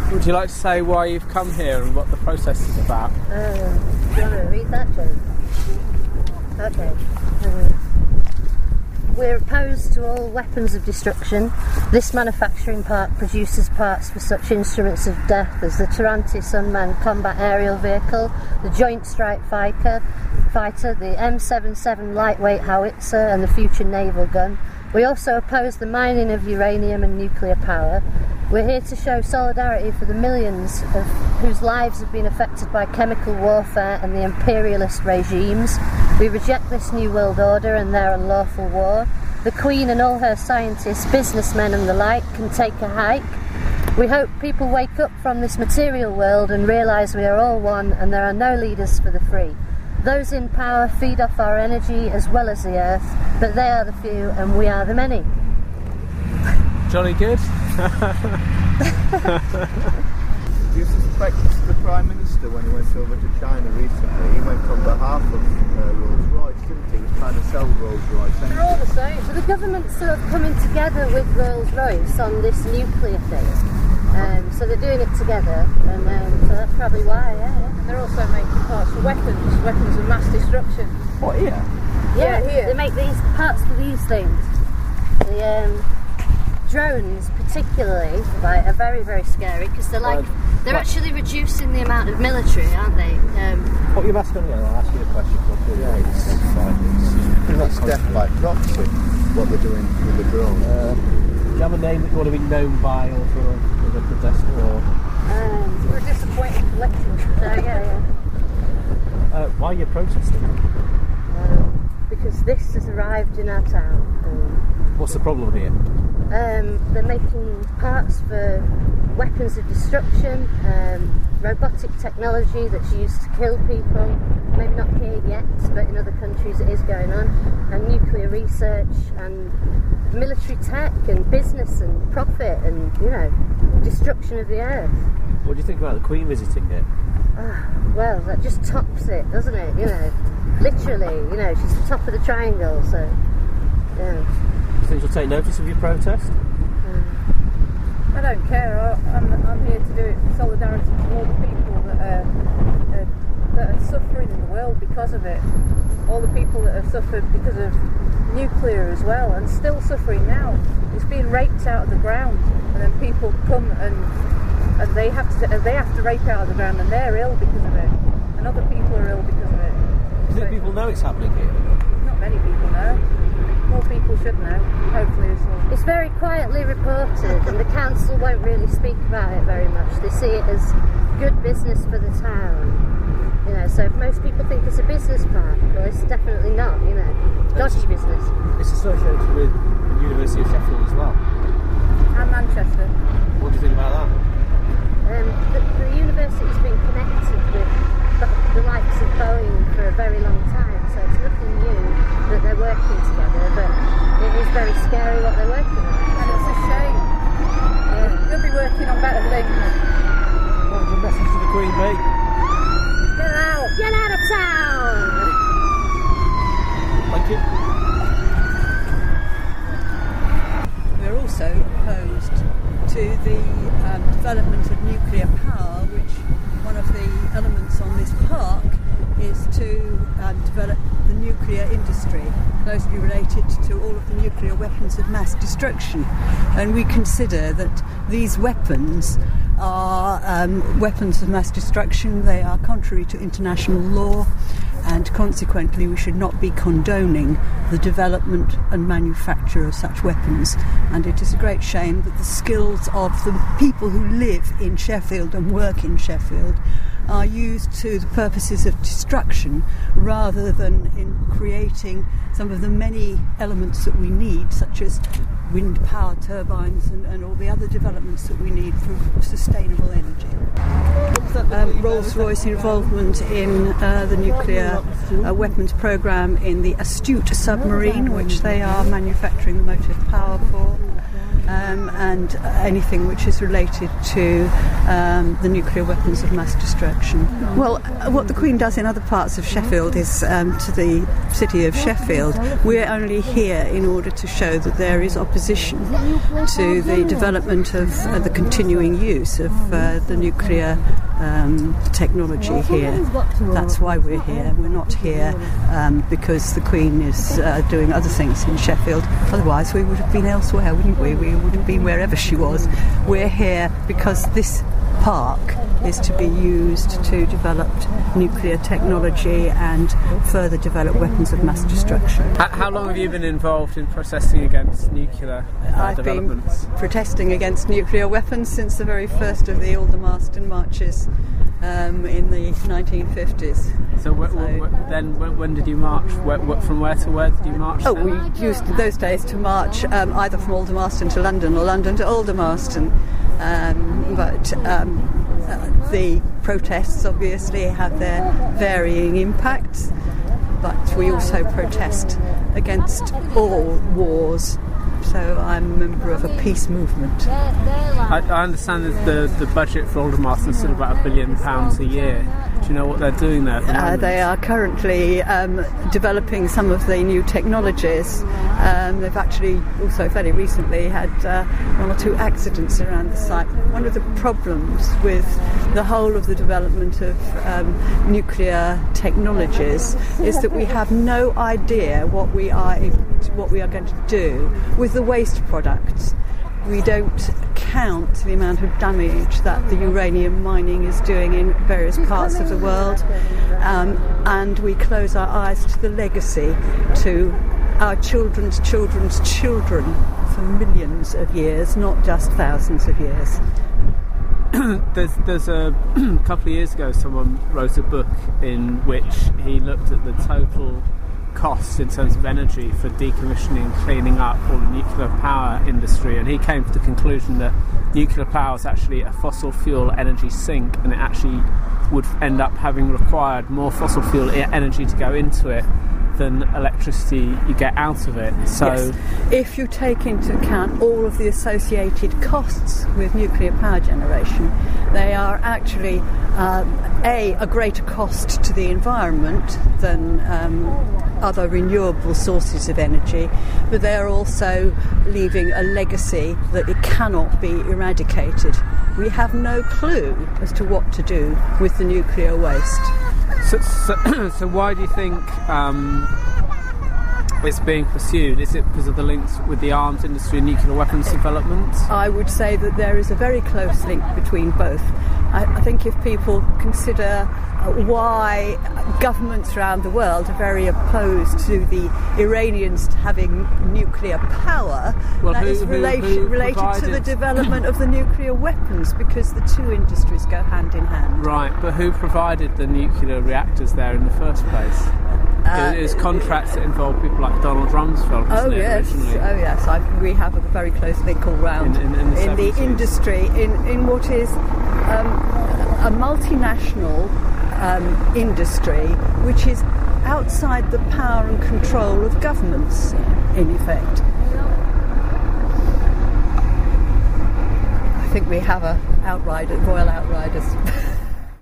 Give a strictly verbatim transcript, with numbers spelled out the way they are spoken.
Would you like to say why you've come here and what the process is about? Uh, do you want to read that, Jane? Okay. Uh, we're opposed to all weapons of destruction. This manufacturing park produces parts for such instruments of death as the Tarantis unmanned combat aerial vehicle, the Joint Strike Fighter, fighter, the M seventy-seven lightweight howitzer and the future naval gun. We also oppose the mining of uranium and nuclear power. We're here to show solidarity for the millions of whose lives have been affected by chemical warfare and the imperialist regimes. We reject this new world order and their unlawful war. The Queen and all her scientists, businessmen and the like can take a hike. We hope people wake up from this material world and realise we are all one and there are no leaders for the free. Those in power feed off our energy as well as the earth, but they are the few and we are the many. Jolly good. Do you suspect the Prime Minister, when he went over to China recently, he went on behalf of uh, Rolls-Royce, didn't he? He was trying to sell Rolls-Royce. They're all the same. So the government's sort of coming together with Rolls-Royce on this nuclear thing. Um, so they're doing it together, and um, so that's probably why, yeah, yeah. They're also making parts for weapons, weapons of mass destruction. What, here? Yeah, Yeah, here. They make these parts for these things. The um, drones, particularly, like, are very, very scary because they're like Right. they're Right. actually reducing the amount of military, aren't they? Um, What you've asked me, I'll ask you a question. Yeah, it's, it's fine. It's, it's death by proxy, what they're doing with the drone. Uh, do you have a name that you want to be known by, or for a, for a protester, or um, We're a disappointed collective. so yeah, yeah. uh, why are you protesting? Um, because this has arrived in our town. Um, What's the problem here? Um, they're making parts for weapons of destruction, um, robotic technology that's used to kill people, maybe not here yet, but in other countries it is going on, and nuclear research and military tech and business and profit and, you know, destruction of the earth. What do you think about the Queen visiting it? Ah, well, that just tops it, doesn't it? You know, literally, you know, she's the top of the triangle, so, yeah. Do you think she'll take notice of your protest? I don't care. I, I'm, I'm here to do it for solidarity to all the people that are, uh, that are suffering in the world because of it. All the people that have suffered because of nuclear as well, and still suffering now. It's being raped out of the ground, and then people come and and they have to they have to rape out of the ground, and they're ill because of it, and other people are ill because of it. Do you think So- people know it's happening here? Not many people know. More people should know. Hopefully, it's all. It's very quietly reported, and the council won't really speak about it very much. They see it as good business for the town. You know, so if most people think it's a business park, well, it's definitely not. You know, dodgy business. It's associated with the University of Sheffield as well. And Manchester. What do you think about that? Um, the, the university's been connected with the, the likes of Boeing for a very long time, so it's nothing new that they're working together, but it is very scary what they're working on. And it's a shame. Yeah. They'll be working on better things. What would your message to the Queen be? Get out! Get out of town! Thank you. We're also opposed to the um, development of nuclear power, which one of the elements on this park is to um, develop the nuclear industry, closely related to all of the nuclear weapons of mass destruction. And we consider that these weapons are um, weapons of mass destruction. They are contrary to international law, and consequently we should not be condoning the development and manufacture of such weapons. And it is a great shame that the skills of the people who live in Sheffield and work in Sheffield are used to the purposes of destruction rather than in creating some of the many elements that we need, such as wind power turbines and, and all the other developments that we need for sustainable energy. Um, Rolls-Royce involvement in uh, the nuclear uh, weapons programme in the Astute submarine, which they are manufacturing the motive power for. um, and anything which is related to um, the nuclear weapons of mass destruction. Well, uh, what the Queen does in other parts of Sheffield is um, to the city of Sheffield. We're only here in order to show that there is opposition to the development of uh, the continuing use of uh, the nuclear um, technology here. That's why we're here. We're not here um, because the Queen is uh, doing other things in Sheffield. Otherwise we would have been elsewhere, wouldn't we? We would have been wherever she was. We're here because this park is to be used to develop nuclear technology and further develop weapons of mass destruction. How, how long have you been involved in protesting against nuclear uh, I've developments? been protesting against nuclear weapons since the very first of the Aldermaston marches um, in the nineteen fifties. So, wh- wh- wh- then when, when did you march? Wh- wh- from where to where did you march? Oh, then? we used those days to march um, either from Aldermaston to London or London to Aldermaston. Um, but um, uh, the protests obviously have their varying impacts, but we also protest against all wars. So I'm a member of a peace movement. I, I understand that the, the budget for Aldermaston is still about a billion pounds a year. Do you know what they're doing there at the Uh, moment? they are currently um, developing some of the new technologies. Um, they've actually also fairly recently had uh, one or two accidents around the site. One of the problems with the whole of the development of um, nuclear technologies is that we have no idea what we are what we are going to do with the waste products. We don't count the amount of damage that the uranium mining is doing in various parts of the world, um, and we close our eyes to the legacy to our children's children's children for millions of years, not just thousands of years. There's, there's a couple of years ago someone wrote a book in which he looked at the total cost in terms of energy for decommissioning and cleaning up all the nuclear power industry, and he came to the conclusion that nuclear power is actually a fossil fuel energy sink, and it actually would end up having required more fossil fuel energy to go into it than electricity you get out of it. So yes. If you take into account all of the associated costs with nuclear power generation, they are actually um, a, a greater cost to the environment than um, other renewable sources of energy, but they are also leaving a legacy that it cannot be eradicated. We have no clue as to what to do with the nuclear waste. So, so, so why do you think um, it's being pursued? Is it because of the links with the arms industry and nuclear weapons development? I would say that there is a very close link between both. I, I think if people consider uh, why governments around the world are very opposed to the Iranians having nuclear power, well, that who, is who, relation, who related provided... to the development of the nuclear weapons, because the two industries go hand in hand. Right, but who provided the nuclear reactors there in the first place? Uh, it was contracts that involved people like Donald Rumsfeld, wasn't oh it, yes, originally? oh yes. I, we have a very close link all round in, in, in, the, in the industry, in, in what is um, a multinational um, industry, which is outside the power and control of governments, in effect. I think we have a outrider, Royal Outriders.